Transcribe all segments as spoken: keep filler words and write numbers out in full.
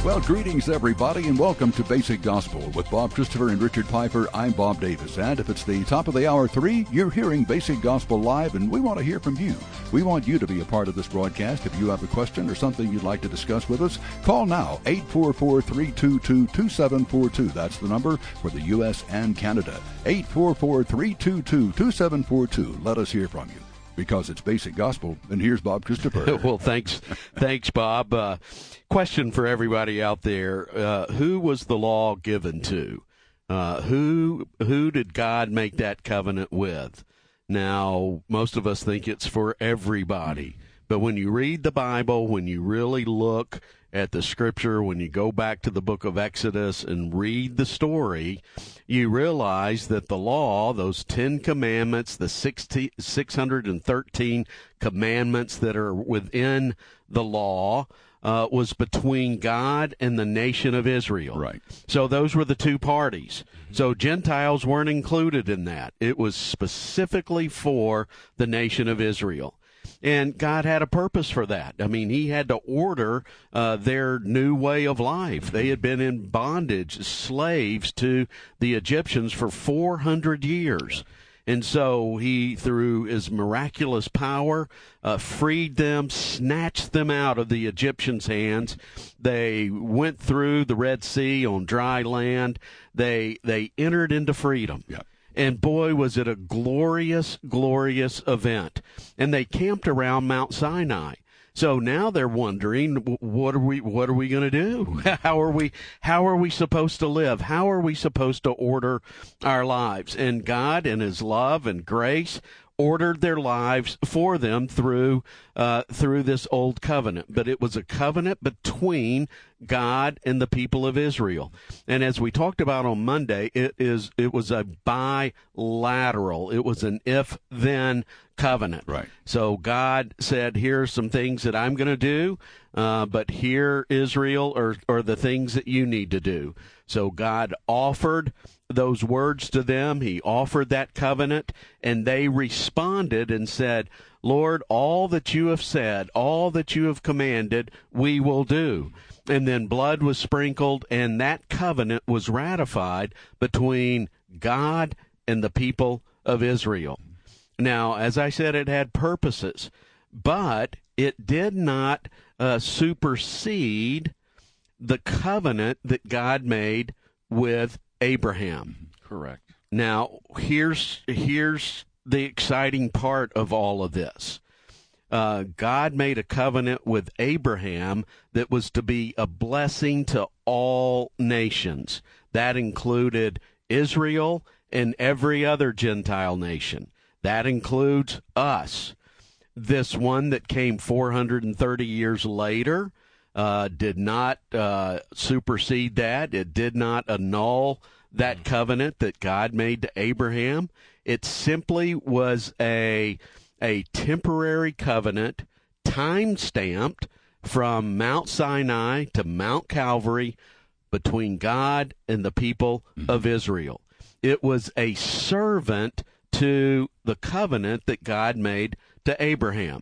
Well, greetings, everybody, and welcome to Basic Gospel with Bob Christopher and Richard Piper. I'm Bob Davis, and if it's the top of the hour three, you're hearing Basic Gospel live, and we want to hear from you. We want you to be a part of this broadcast. If you have a question or something you'd like to discuss with us, call now, eight four four, three two two, two seven four two. That's the number for the U S and Canada, eight four four, three two two, two seven four two. Let us hear from you. Because it's Basic Gospel, and here's Bob Christopher. Well, thanks, thanks, Bob. Uh, question for everybody out there: uh, who was the law given to? Uh, who who did God make that covenant with? Now, most of us think it's for everybody, but when you read the Bible, when you really look at the Scripture, when you go back to the book of Exodus and read the story, you realize that the law, those Ten Commandments, the sixty, six hundred thirteen commandments that are within the law, uh, was between God and the nation of Israel. Right. So those were the two parties. So Gentiles weren't included in that. It was specifically for the nation of Israel. And God had a purpose for that. I mean, he had to order uh, their new way of life. They had been in bondage, slaves to the Egyptians for four hundred years. And so he, through his miraculous power, uh, freed them, snatched them out of the Egyptians' hands. They went through the Red Sea on dry land. They, they entered into freedom. Yeah. And boy, was it a glorious, glorious event. And they camped around Mount Sinai. So now they're wondering, what are we, what are we going to do? How are we, how are we supposed to live? How are we supposed to order our lives? And God, in his love and grace, ordered their lives for them through uh, through this old covenant. But it was a covenant between God and the people of Israel. And as we talked about on Monday, it is it was a bilateral. It was an if-then covenant. Right. So God said, here are some things that I'm going to do, uh, but here, Israel, are, are the things that you need to do. So God offered those words to them. He offered that covenant, and they responded and said, Lord, all that you have said, all that you have commanded, we will do. And then blood was sprinkled, and that covenant was ratified between God and the people of Israel. Now, as I said, it had purposes, but it did not uh, supersede the covenant that God made with Abraham. Correct. Now, here's here's the exciting part of all of this. Uh, God made a covenant with Abraham that was to be a blessing to all nations. That included Israel and every other Gentile nation. That includes us. This one that came four hundred thirty years later uh, did not uh, supersede that. It did not annul that covenant that God made to Abraham. It simply was a a temporary covenant, time-stamped from Mount Sinai to Mount Calvary between God and the people of Israel. It was a servant to the covenant that God made to Abraham.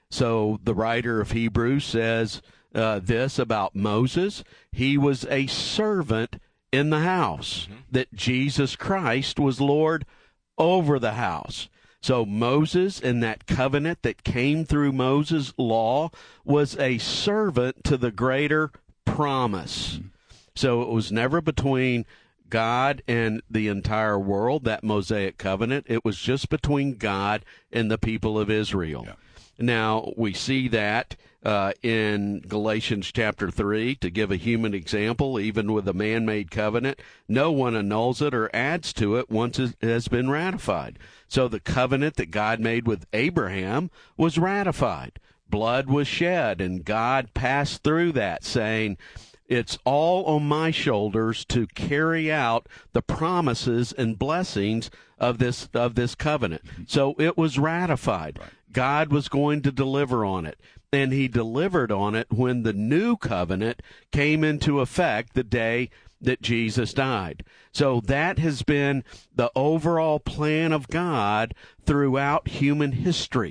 So the writer of Hebrews says uh, this about Moses. He was a servant in the house, mm-hmm. that Jesus Christ was Lord over the house. So Moses, in that covenant that came through Moses' law, was a servant to the greater promise. Mm-hmm. So it was never between God and the entire world, that Mosaic covenant. It was just between God and the people of Israel. Yeah. Now, we see that uh, in Galatians chapter three, to give a human example, even with a man-made covenant, no one annuls it or adds to it once it has been ratified. So the covenant that God made with Abraham was ratified. Blood was shed, and God passed through that, saying, it's all on my shoulders to carry out the promises and blessings of this of this covenant. So it was ratified. Right. God was going to deliver on it, and he delivered on it when the new covenant came into effect the day that Jesus died. So that has been the overall plan of God throughout human history.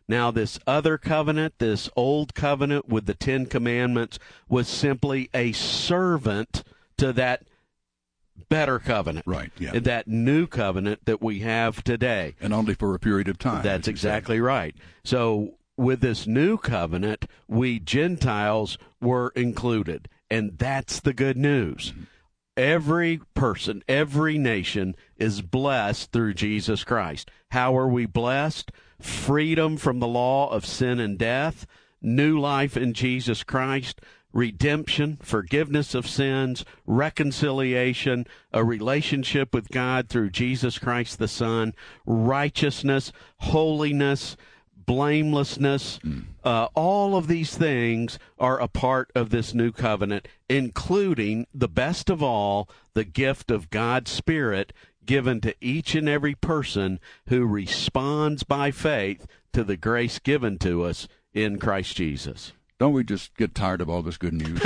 Now, this other covenant, this old covenant with the Ten Commandments, was simply a servant to that better covenant. Right, yeah. That new covenant that we have today. And only for a period of time. That's exactly right. So with this new covenant, we Gentiles were included. And that's the good news. Mm-hmm. Every person, every nation is blessed through Jesus Christ. How are we blessed? Freedom from the law of sin and death, new life in Jesus Christ, redemption, forgiveness of sins, reconciliation, a relationship with God through Jesus Christ the Son, righteousness, holiness, blamelessness. Mm. Uh, all of these things are a part of this new covenant, including, the best of all, the gift of God's Spirit given to each and every person who responds by faith to the grace given to us in Christ Jesus. Don't we just get tired of all this good news?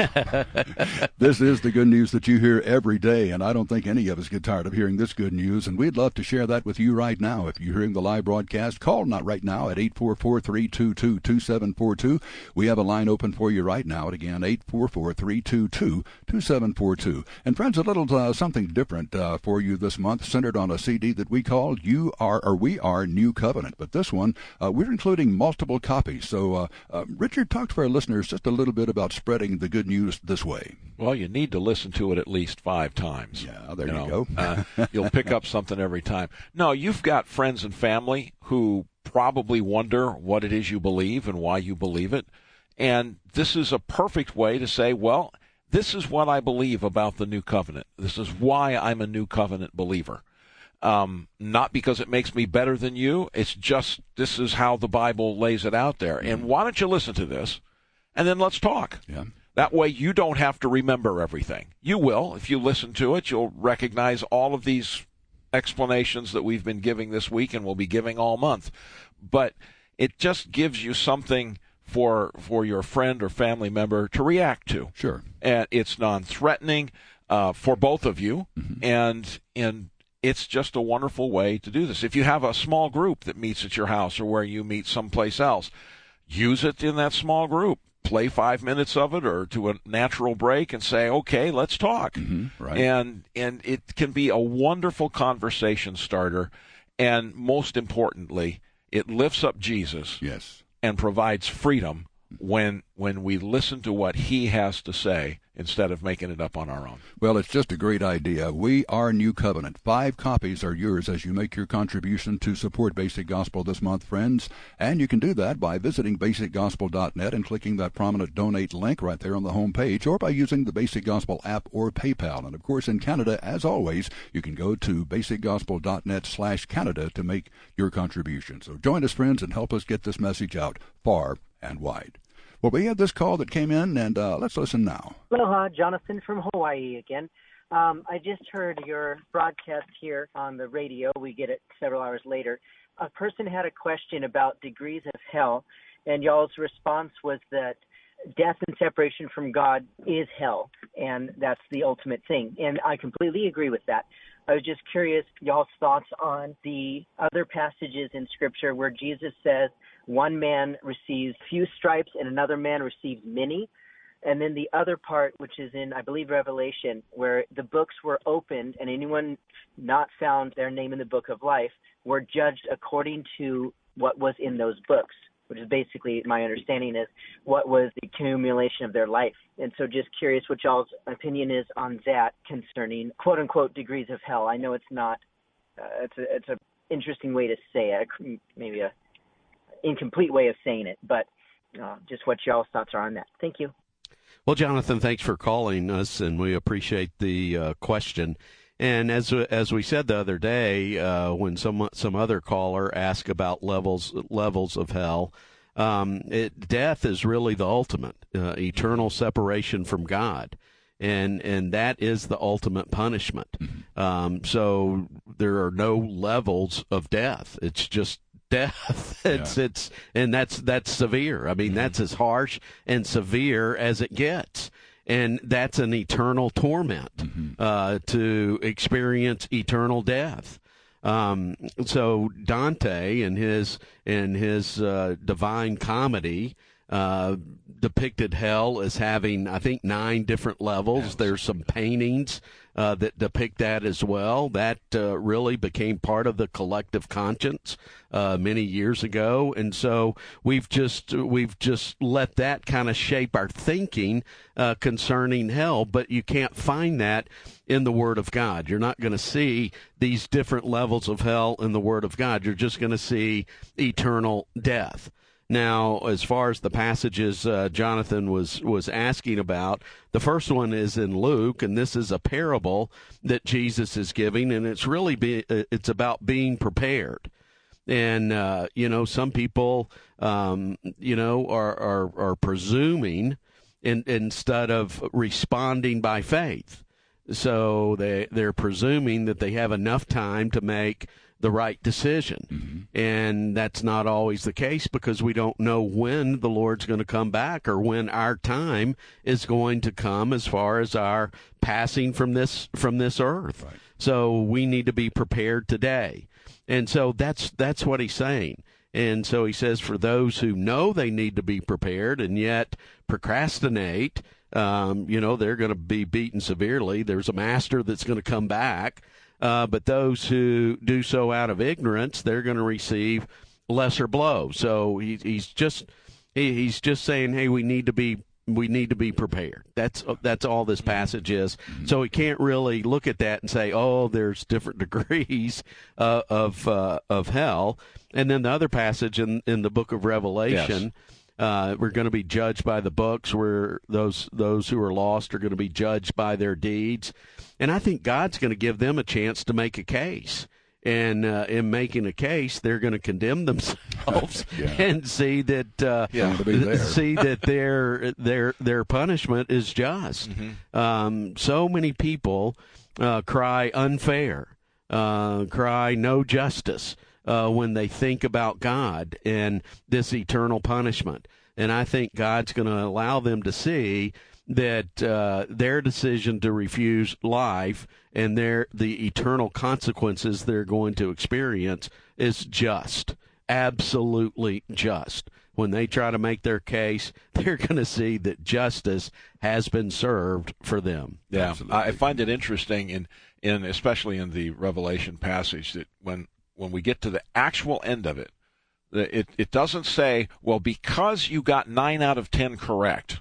This is the good news that you hear every day, and I don't think any of us get tired of hearing this good news, and we'd love to share that with you right now. If you're hearing the live broadcast, call not right now at eight four four, three two two, two seven four two. We have a line open for you right now at, again, eight four four, three two two, two seven four two. And friends, a little uh, something different uh, for you this month, centered on a C D that we called You Are, or We Are New Covenant. But this one, uh, we're including multiple copies. So, uh, uh, Richard, talk to our listeners just a little bit about spreading the good news this way. Well, you need to listen to it at least five times. Yeah, there you, you know? go. uh, you'll pick up something every time. No, you've got friends and family who probably wonder what it is you believe and why you believe it. And this is a perfect way to say, well, this is what I believe about the new covenant. This is why I'm a new covenant believer. Um, not because it makes me better than you. It's just this is how the Bible lays it out there. And why don't you listen to this, and then let's talk. Yeah. That way you don't have to remember everything. You will. If you listen to it, you'll recognize all of these explanations that we've been giving this week and will be giving all month. But it just gives you something for for your friend or family member to react to. Sure. And it's non-threatening uh, for both of you, mm-hmm. and and it's just a wonderful way to do this. If you have a small group that meets at your house or where you meet someplace else, use it in that small group. Play five minutes of it or to a natural break and say, okay, let's talk. Mm-hmm, right. And and it can be a wonderful conversation starter. And most importantly, it lifts up Jesus. Yes. And provides freedom when when we listen to what he has to say instead of making it up on our own. Well, it's just a great idea. We Are New Covenant. Five copies are yours as you make your contribution to support Basic Gospel this month, friends. And you can do that by visiting basic gospel dot net and clicking that prominent donate link right there on the home page, or by using the Basic Gospel app or PayPal. And, of course, in Canada, as always, you can go to basic gospel dot net slash Canada to make your contribution. So join us, friends, and help us get this message out far and wide. Well, we had this call that came in, and uh, let's listen now. Aloha, Jonathan from Hawaii again. Um, I just heard your broadcast here on the radio. We get it several hours later. A person had a question about degrees of hell, and y'all's response was that death and separation from God is hell, and that's the ultimate thing. And I completely agree with that. I was just curious, y'all's thoughts on the other passages in Scripture where Jesus says one man receives few stripes and another man receives many. And then the other part, which is in, I believe, Revelation, where the books were opened and anyone not found their name in the book of life were judged according to what was in those books, which is basically, my understanding is, what was the accumulation of their life. And so just curious what y'all's opinion is on that concerning, quote-unquote, degrees of hell. I know it's not, uh, it's a, it's an interesting way to say it, maybe a incomplete way of saying it, but uh, just what y'all's thoughts are on that. Thank you. Well, Jonathan, thanks for calling us, and we appreciate the uh, question. And as as we said the other day, uh, when some some other caller asked about levels levels of hell, um, it, death is really the ultimate, uh, eternal separation from God, and and that is the ultimate punishment. Um, so there are no levels of death. It's just death. It's yeah. it's and that's that's severe. I mean, mm-hmm. that's as harsh and severe as it gets. And that's an eternal torment, mm-hmm. uh, to experience eternal death. Um, so Dante in his in his uh, Divine Comedy uh, depicted hell as having, I think, nine different levels. Yes. There's some paintings uh, that depict that as well. That uh, really became part of the collective conscience uh, many years ago, and so we've just we've just let that kind of shape our thinking uh, concerning hell. But you can't find that in the Word of God. You're not going to see these different levels of hell in the Word of God. You're just going to see eternal death. Now, as far as the passages uh, Jonathan was, was asking about, the first one is in Luke, and this is a parable that Jesus is giving, and it's really be, it's about being prepared. And, uh, you know, some people, um, you know, are, are, are presuming in, instead of responding by faith. So they, they're presuming that they have enough time to make the right decision. Mm-hmm. And that's not always the case, because we don't know when the Lord's going to come back or when our time is going to come as far as our passing from this from this earth. Right. So we need to be prepared today. And so that's that's what he's saying. And so he says, for those who know they need to be prepared and yet procrastinate, um, you know, they're going to be beaten severely. There's a master that's going to come back. Uh, but those who do so out of ignorance, they're going to receive lesser blow. So he, he's just he, he's just saying, hey, we need to be we need to be prepared. That's that's all this passage is. Mm-hmm. So we can't really look at that and say, oh, there's different degrees uh, of uh, of hell. And then the other passage in in the book of Revelation. Yes. Uh, we're going to be judged by the books, where those those who are lost are going to be judged by their deeds. And I think God's going to give them a chance to make a case. And uh, in making a case, they're going to condemn themselves yeah. and see that uh, yeah, see that their their their punishment is just. Mm-hmm. Um, so many people uh, cry unfair, uh, cry no justice. Uh, when they think about God and this eternal punishment. And I think God's going to allow them to see that uh, their decision to refuse life and their the eternal consequences they're going to experience is just, absolutely just. When they try to make their case, they're going to see that justice has been served for them. Yeah, absolutely. I find it interesting, in, in especially in the Revelation passage, that when when we get to the actual end of it, it, it doesn't say, well, because you got nine out of ten correct,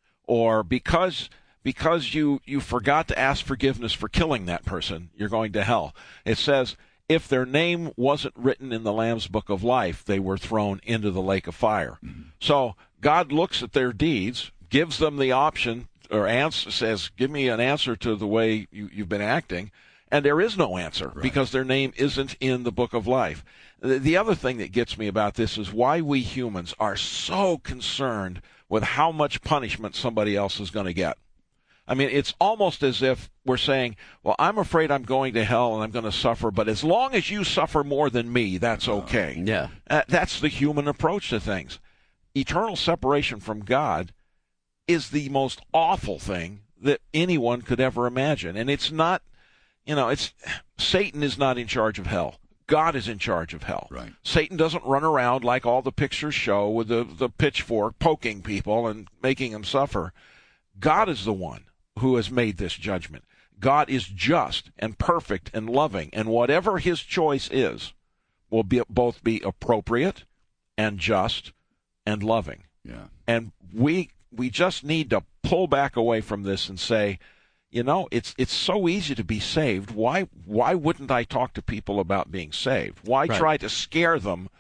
or because because you, you forgot to ask forgiveness for killing that person, you're going to hell. It says, if their name wasn't written in the Lamb's Book of Life, they were thrown into the lake of fire. Mm-hmm. So God looks at their deeds, gives them the option, or answer, says, give me an answer to the way you, you've been acting. And there is no answer, right, because their name isn't in the book of life. The, the other thing that gets me about this is why we humans are so concerned with how much punishment somebody else is going to get. I mean, it's almost as if we're saying, well, I'm afraid I'm going to hell and I'm going to suffer, but as long as you suffer more than me, that's okay. Uh, yeah. Uh, that's the human approach to things. Eternal separation from God is the most awful thing that anyone could ever imagine. And it's not, you know, it's Satan is not in charge of hell. God is in charge of hell. Right. Satan doesn't run around like all the pictures show with the, the pitchfork poking people and making them suffer. God is the one who has made this judgment. God is just and perfect and loving, and whatever his choice is will be both be appropriate and just and loving. Yeah. And we we just need to pull back away from this and say, you know, it's it's so easy to be saved. Why why wouldn't I talk to people about being saved? Why right. try to scare them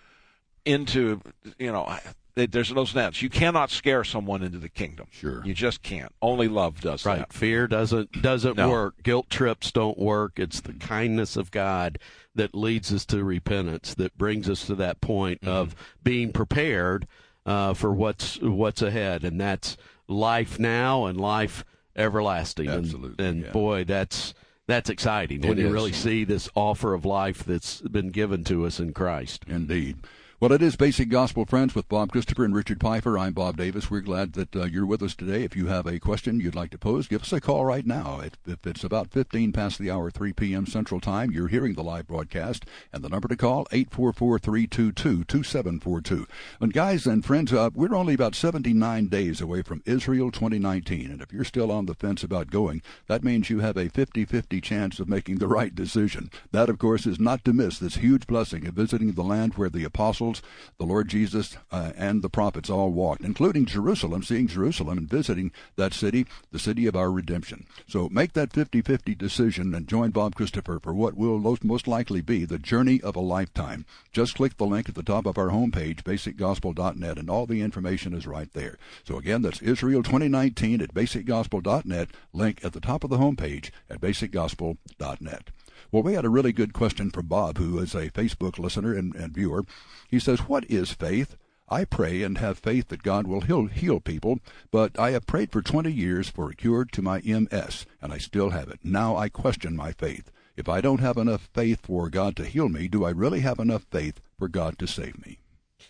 into, you know, there's no sense. You cannot scare someone into the kingdom. Sure. You just can't. Only love does right. that. Fear doesn't doesn't no. work. Guilt trips don't work. It's the kindness of God that leads us to repentance, that brings us to that point mm-hmm. of being prepared uh, for what's what's ahead, and that's life now and life everlasting. Absolutely. And, and yeah. boy, that's that's exciting when it you is. really see this offer of life that's been given to us in Christ. Indeed. Well, it is Basic Gospel Friends with Bob Christopher and Richard Pfeiffer. I'm Bob Davis. We're glad that uh, you're with us today. If you have a question you'd like to pose, give us a call right now. If, if it's about fifteen past the hour, three p.m. Central Time, you're hearing the live broadcast. And the number to call, eight four four, three two two, two seven four two. And guys and friends, uh, we're only about seventy-nine days away from Israel twenty nineteen. And if you're still on the fence about going, that means you have a fifty-fifty chance of making the right decision. That, of course, is not to miss this huge blessing of visiting the land where the apostles, the Lord Jesus, uh, and the prophets all walked, including Jerusalem, seeing Jerusalem and visiting that city, the city of our redemption. So make that fifty-fifty decision and join Bob Christopher for what will most likely be the journey of a lifetime. Just click the link at the top of our homepage, basic gospel dot net, and all the information is right there. So again, that's Israel twenty nineteen at basic gospel dot net, link at the top of the homepage at basic gospel dot net. Well, we had a really good question from Bob, who is a Facebook listener and, and viewer. He says, what is faith? I pray and have faith that God will heal, heal people, but I have prayed for twenty years for a cure to my M S, and I still have it. Now I question my faith. If I don't have enough faith for God to heal me, do I really have enough faith for God to save me?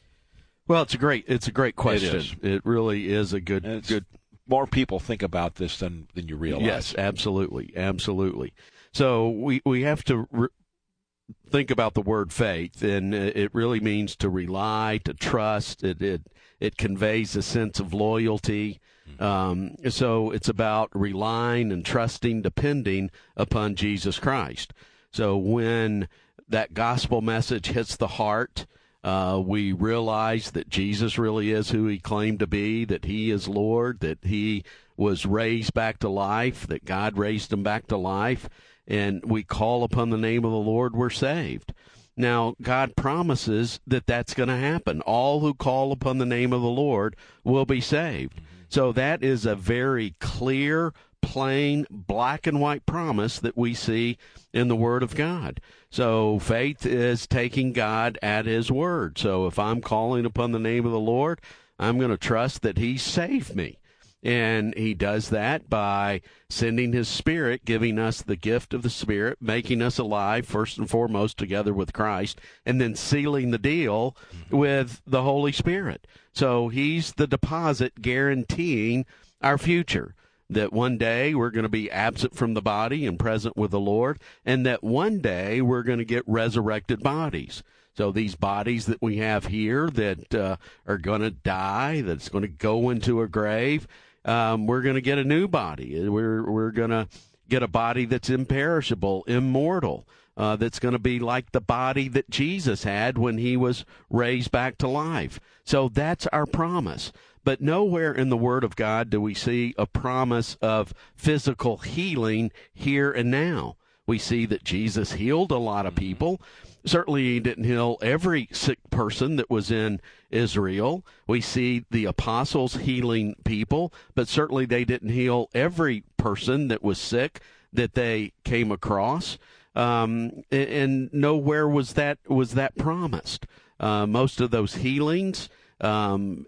Well, it's a great it's a great question. It is. It really is a good And it's- good. More people think about this than, than you realize. Yes, absolutely, absolutely. So we we have to re- think about the word faith, and it really means to rely, to trust. It it it conveys a sense of loyalty. Um, so it's about relying and trusting, depending upon Jesus Christ. So when that gospel message hits the heart, Uh, we realize that Jesus really is who he claimed to be, that he is Lord, that he was raised back to life, that God raised him back to life, and we call upon the name of the Lord, we're saved. Now, God promises that that's going to happen. All who call upon the name of the Lord will be saved. So that is a very clear, plain, black and white promise that we see in the Word of God. So faith is taking God at his word. So if I'm calling upon the name of the Lord, I'm going to trust that he saved me. And he does that by sending his Spirit, giving us the gift of the Spirit, making us alive, first and foremost, together with Christ, and then sealing the deal with the Holy Spirit. So he's the deposit guaranteeing our future, that one day we're going to be absent from the body and present with the Lord, and that one day we're going to get resurrected bodies. So these bodies that we have here that uh, are going to die, that's going to go into a grave, um, we're going to get a new body. We're we're going to get a body that's imperishable, immortal, uh, that's going to be like the body that Jesus had when he was raised back to life. So that's our promise. But nowhere in the Word of God do we see a promise of physical healing here and now. We see that Jesus healed a lot of people. Certainly he didn't heal every sick person that was in Israel. We see the apostles healing people, but certainly they didn't heal every person that was sick that they came across. Um, and, and nowhere was that was that promised. Uh, most of those healings, um,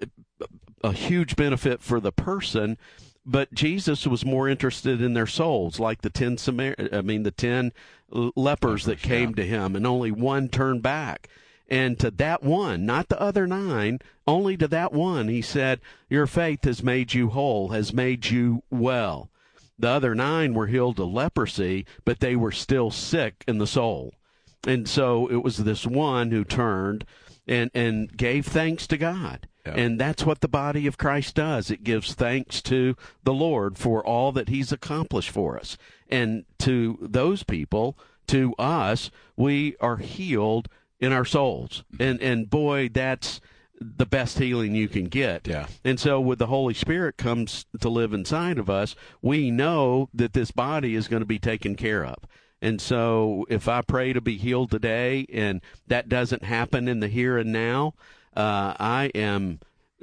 a huge benefit for the person, but Jesus was more interested in their souls, like the ten Samar- I mean the ten lepers that came yeah. to him, and only one turned back. And to that one, not the other nine, only to that one, he said, "Your faith has made you whole, has made you well." The other nine were healed of leprosy, but they were still sick in the soul. And so it was this one who turned and, and gave thanks to God. Yeah. And that's what the body of Christ does. It gives thanks to the Lord for all that he's accomplished for us. And to those people, to us, we are healed in our souls. And and boy, that's the best healing you can get. Yeah. And so when the Holy Spirit comes to live inside of us, we know that this body is going to be taken care of. And so if I pray to be healed today and that doesn't happen in the here and now, Uh, I am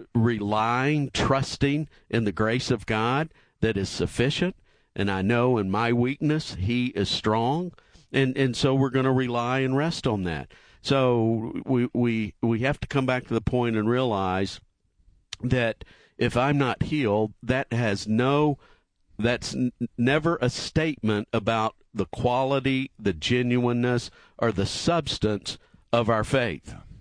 relying, trusting in the grace of God that is sufficient, and I know in my weakness he is strong, and, and so we're going to rely and rest on that. So we, we we have to come back to the point and realize that if I'm not healed, that has no, that's n- never a statement about the quality, the genuineness, or the substance of our faith.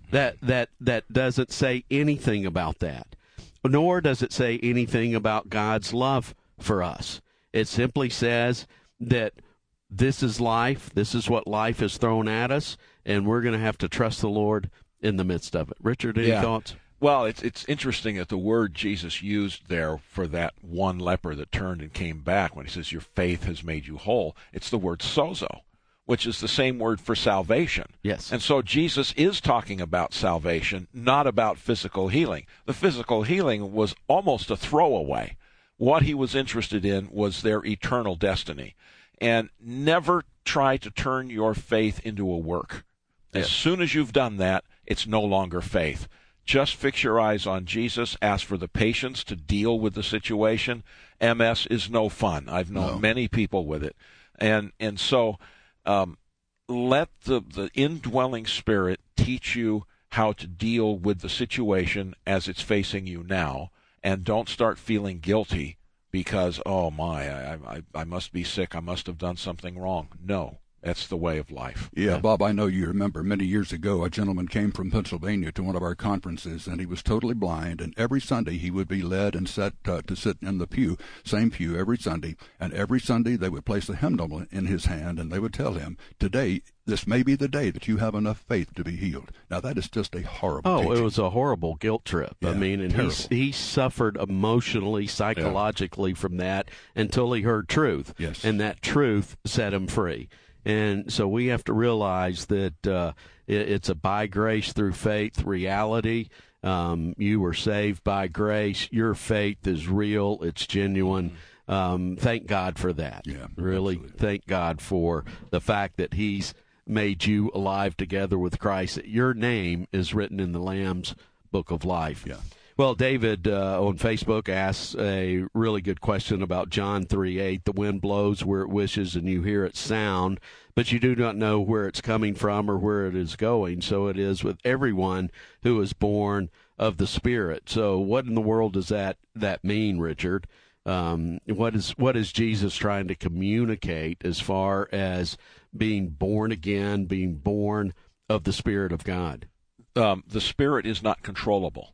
That that that doesn't say anything about that, nor does it say anything about God's love for us. It simply says that this is life, this is what life has thrown at us, and we're going to have to trust the Lord in the midst of it. Richard, any yeah. thoughts? Well, it's it's interesting that the word Jesus used there for that one leper that turned and came back when he says, your faith has made you whole, it's the word sozo, which is the same word for salvation. Yes. And so Jesus is talking about salvation, not about physical healing. The physical healing was almost a throwaway. What he was interested in was their eternal destiny. And never try to turn your faith into a work. As Yes. soon as you've done that, it's no longer faith. Just fix your eyes on Jesus. Ask for the patience to deal with the situation. M S is no fun. I've known No. many people with it. And and so um, let the, the indwelling Spirit teach you how to deal with the situation as it's facing you now. And don't start feeling guilty because, oh, my, I, I, I must be sick. I must have done something wrong. No. That's the way of life. Yeah, Yeah. Bob, I know you remember many years ago, a gentleman came from Pennsylvania to one of our conferences, and he was totally blind, and every Sunday he would be led and set uh, to sit in the pew, same pew every Sunday, and every Sunday they would place a hymnal in his hand, and they would tell him, today, this may be the day that you have enough faith to be healed. Now, that is just a horrible Oh, teaching. it was a horrible guilt trip. Yeah, I mean, and terrible. he he suffered emotionally, psychologically from that until he heard truth. Yes. And that truth set him free. And so we have to realize that uh, it, it's a by grace through faith reality. Um, you were saved by grace. Your faith is real. It's genuine. Um, thank God for that. Yeah, really, absolutely. thank God for the fact that He's made you alive together with Christ. That your name is written in the Lamb's Book of Life. Yeah. Well, David uh, on Facebook asks a really good question about John three eight. The wind blows where it wishes, and you hear its sound, but you do not know where it's coming from or where it is going. So it is with everyone who is born of the Spirit. So what in the world does that, that mean, Richard? Um, what is what is Jesus trying to communicate as far as being born again, being born of the Spirit of God? Um, the Spirit is not controllable.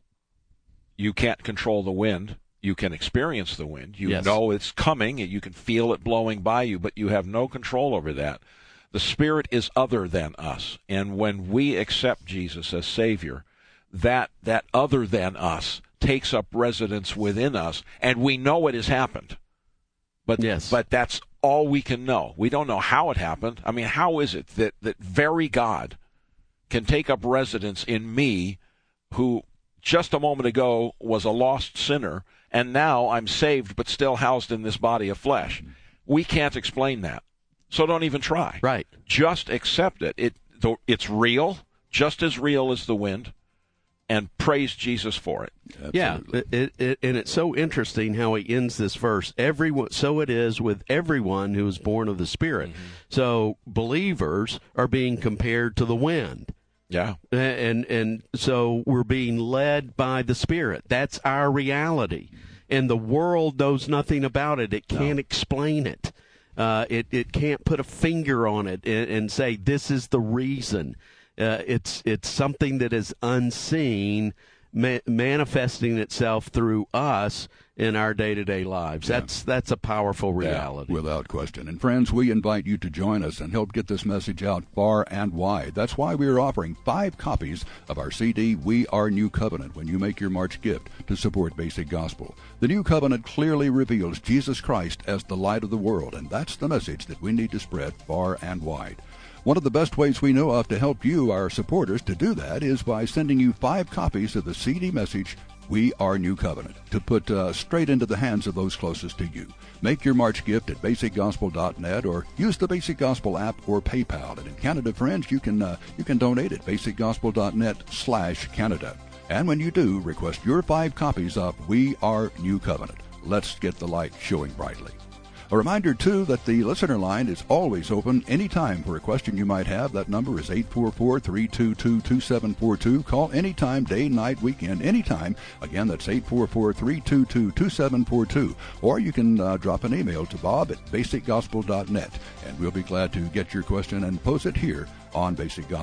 You can't control the wind. You can experience the wind. You Yes. know it's coming, and you can feel it blowing by you, but you have no control over that. The Spirit is other than us, and when we accept Jesus as Savior, that that other than us takes up residence within us, and we know it has happened. But Yes. but that's all we can know. We don't know how it happened. I mean, how is it that, that very God can take up residence in me, who just a moment ago was a lost sinner, and now I'm saved but still housed in this body of flesh? We can't explain that. So don't even try. Right. Just accept it. It it's real, just as real as the wind, and praise Jesus for it. Yeah, Absolutely. it, it, it, and it's so interesting how he ends this verse. Everyone, so it is with everyone who is born of the Spirit. Mm-hmm. So believers are being compared to the wind. Yeah. And and so we're being led by the Spirit. That's our reality. And the world knows nothing about it. It can't explain it. Uh, it it can't put a finger on it and, and say this is the reason. Uh, it's it's something that is unseen, ma- manifesting itself through us in our day-to-day lives. Yeah. That's that's a powerful reality. Without question. And friends, we invite you to join us and help get this message out far and wide. That's why we are offering five copies of our C D, We Are New Covenant, when you make your March gift to support Basic Gospel. The New Covenant clearly reveals Jesus Christ as the light of the world, and that's the message that we need to spread far and wide. One of the best ways we know of to help you, our supporters, to do that is by sending you five copies of the C D message, We Are New Covenant, to put uh, straight into the hands of those closest to you. Make your March gift at basic gospel dot net or use the Basic Gospel app or PayPal. And in Canada, friends, you can uh, you can donate at basic gospel dot net slash Canada. And when you do, request your five copies of We Are New Covenant. Let's get the light showing brightly. A reminder, too, that the listener line is always open anytime for a question you might have. That number is eight four four, three two two, two seven four two. Call anytime, day, night, weekend, anytime. Again, that's eight four four, three two two, two seven four two. Or you can uh, drop an email to bob at basic gospel dot net, and we'll be glad to get your question and pose it here on Basic Gospel.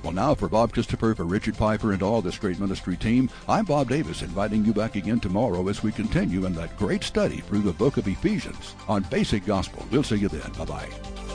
Well, now for Bob Christopher, for Richard Piper, and all this great ministry team, I'm Bob Davis, inviting you back again tomorrow as we continue in that great study through the book of Ephesians on Basic Gospel. We'll see you then. Bye-bye.